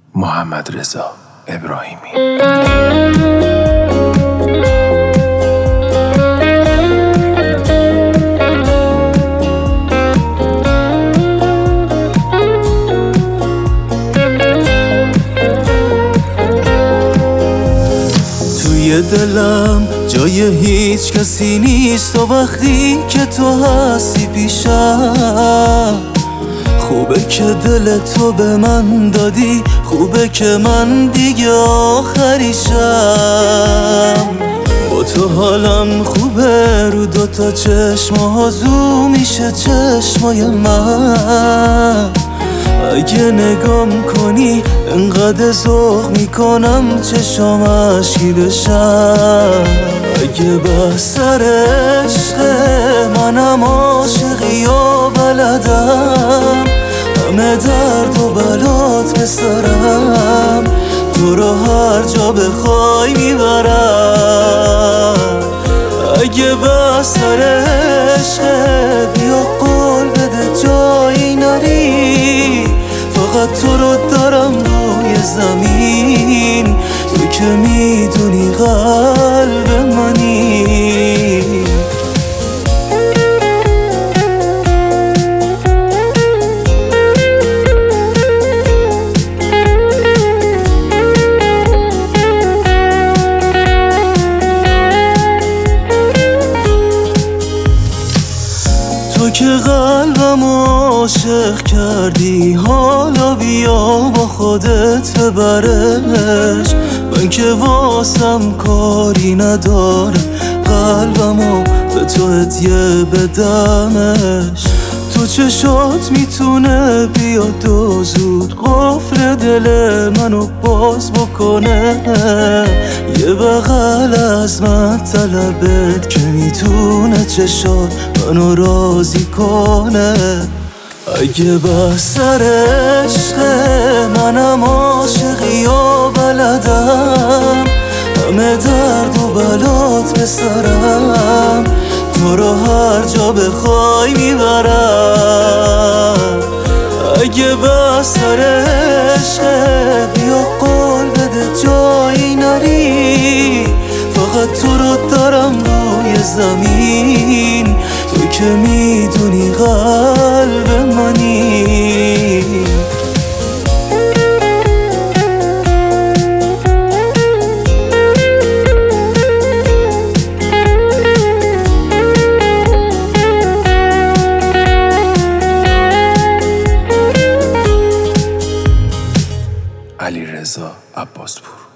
محمدرضا ابراهیمی. توی دلم جای هیچ کسی نیست و وقتی که تو هستی پیشم خوبه که دل تو به من دادی، خوبه که من دیگه آخریشم. با تو حالم خوبه، رو دوتا چشم آزو میشه چشمای من. اگه نگام کنی انقدر ذوق میکنم چشام اشکی بشم. اگه بسر عشق منم عاشقی و بلدم همه درد و بلات بسرم، تو رو هر جا بخوای میبرم. اگه بسر عشق بیا قول بده جایی نری، فقط تو رو دارم روی زمین، تو که میدونی قلب منی. تو که قلبم عاشق کردی، حالا بیا با خودت ببرش. من که واسم کاری ندارم، قلبمو به تو هدیه بدمش. تو چشات میتونه بیاد و زود قفل دل منو باز بکنه. یه بغل از من طلبت که میتونه چشات منو راضی کنه. اگه بسر عشق منم عاشقی و بلدم همه درد و بلات بسرم، تو رو هر جا بخوای میبرم. اگه بسر عشق بیا قول بده جایی نری، فقط تو رو دارم روی زمین، تو که میدونی قلب منی. علیرضا عباسپور.